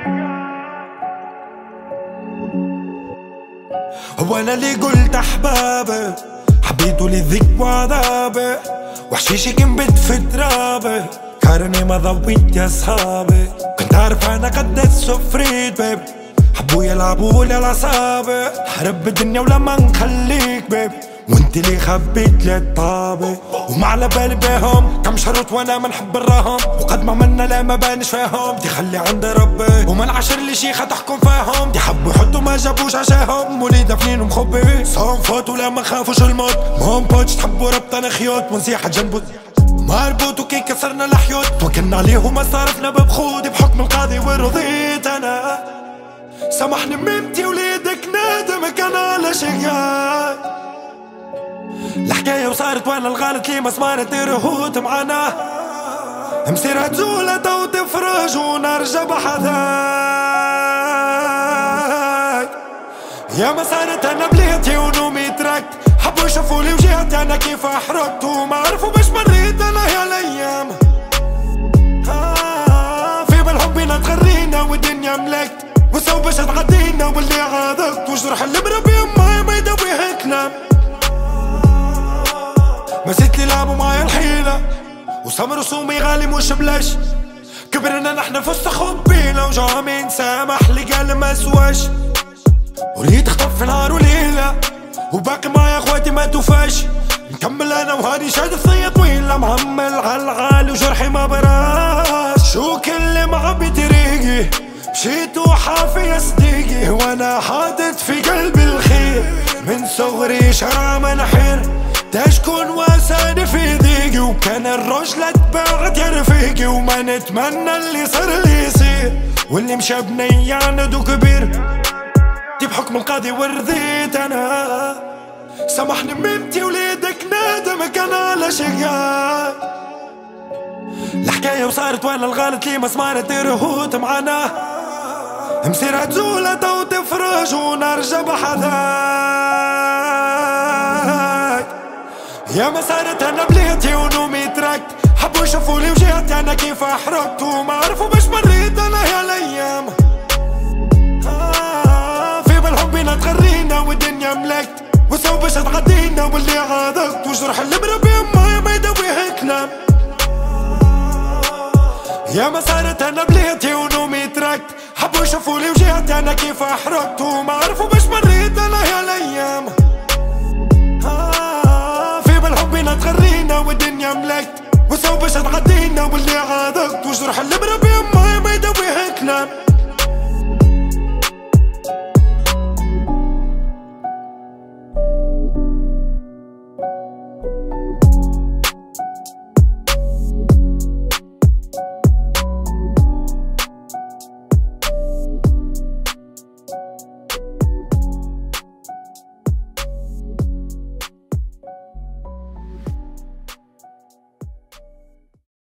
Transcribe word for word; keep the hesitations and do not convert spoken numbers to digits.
هو انا اللي قلت احبابي حبيته للذك وعذابي وحشيشي كان بد في ترابي كارني ما ضويت يا صحابي كنت عارف انا قد السفريت بيب حبوا يلعبوا لي على اعصابي حرب الدنيا ولما نخليك بيب وانت اللي خبيت لي الطابة وما على بالي بيهم كم شروط وانا ما نحب الرهم وقد ما عملنا لا ما بانش فيهم دي خلي عند ربي وما العشر اللي شيخة تحكم فيهم دي حبوا يحطوا ما جابوش عشاهم ولي دافنين ومخبي صوم فوت ولا ما خافوش الموت مهم بوتش تحبوا ربطنا خيوط ونسيحة جنبه مربوط وكي كسرنا الحيوط توكلنا عليه وما صرفنا ببخودي بحكم القاضي ورضيت انا سامحني ممتي وليدك نادمك انا على شقاي الحكاية وصارت وانا الغلط لي مسمار ترهوت معانا مسيرة تزولة تو تفرج ونرجع بحذاك يا ما صارت انا بليتي ونومي تركت حبوا يشوفولي وجهتي انا كيف احرقت وما عرفوا باش مريت انا يا الايام آه في بالهم بينا تغرينا والدنيا ملكت وسو باش تعدينا واللي عاذقت وجرح اللي بربي امي ما يداويها كلام مسيت لي لعبوا معايا الحيلة وسمر رسومي غالي مش بلاش كبرنا نحن في الصخب بينا وجا مين سامح لي قال ما سواش وليت تخطف في نهار وليلة وباقي معايا اخواتي ما توفاش نكمل انا وهاني شاد الثية طويلة معمل عالغالي وجرحي ما براش شو كل معبي طريقي مشيت وحافي يا صديقي وانا حاطط في قلبي الخير من صغري شرع منحير تشكون واساني في ضيقي وكان الرجل تبعت يا رفيقي وما نتمنى اللي صار لي يصير واللي مشى بني عندو كبير دي بحكم القاضي ورضيت انا سامحني ممتي وليدك نادمك انا على شقاي الحكاية وصارت وانا الغلط لي مسمار ترهوت معانا مسيرة تزولة تو تفرج ونرجع بحذاك يا ما صارت انا بليتي ونومي تركت حبوا يشوفولي وجهتي انا كيف احرقت وما عرفوا باش مريت انا يا الايام آه في بالهم بينا تغرينا والدنيا ملكت وسو باش تعدينا واللي عاذقت وجرح اللي بربي امي ما يداويها كلام يا ما صارت انا بليتي ونومي تركت حبوا يشوفولي وجهتي انا كيف احرقت وما عرفوا باش مريت انا يا الايام بينا تغرينا والدنيا ملكت وسو باش تعدينا واللي عاذقت وجرح اللي بربي امي ما يداويها كلام